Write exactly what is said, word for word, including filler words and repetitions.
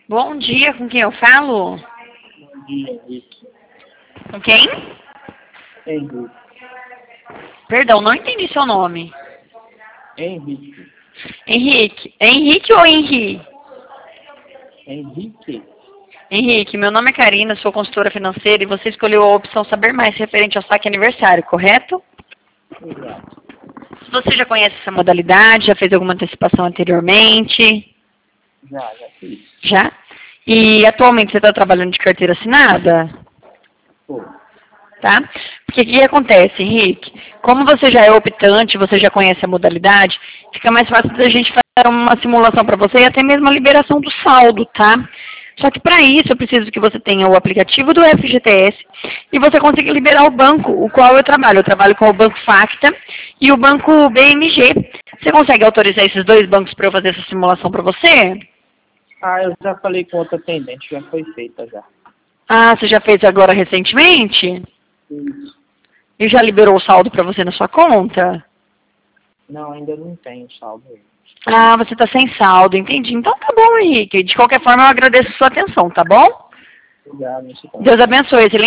Bom dia, com quem eu falo? Bom dia, Henrique. Com quem? Henrique. Perdão, não entendi seu nome. Henrique. Henrique. Henrique ou Henri? Henrique. Henrique, meu nome é Karina, sou consultora financeira e você escolheu a opção Saber Mais referente ao saque aniversário, correto? Exato. Você já conhece essa modalidade? Já fez alguma antecipação anteriormente? Já, já fiz. Já? E atualmente você está trabalhando de carteira assinada? Pô. Tá? Porque o que acontece, Henrique? Como você já é optante, você já conhece a modalidade, fica mais fácil da gente fazer uma simulação para você e até mesmo a liberação do saldo, tá? Só que para isso eu preciso que você tenha o aplicativo do F G T S e você consiga liberar o banco, o qual eu trabalho. Eu trabalho com o Banco Facta e o Banco B M G. Você consegue autorizar esses dois bancos para eu fazer essa simulação para você? Ah, eu já falei com outra atendente, já foi feita já. Ah, você já fez agora recentemente? Isso. E já liberou o saldo para você na sua conta? Não, ainda não tenho saldo aí. Ah, você está sem saldo, entendi. Então tá bom, Henrique. De qualquer forma, eu agradeço a sua atenção, tá bom? Obrigado, Henrique. Deus abençoe.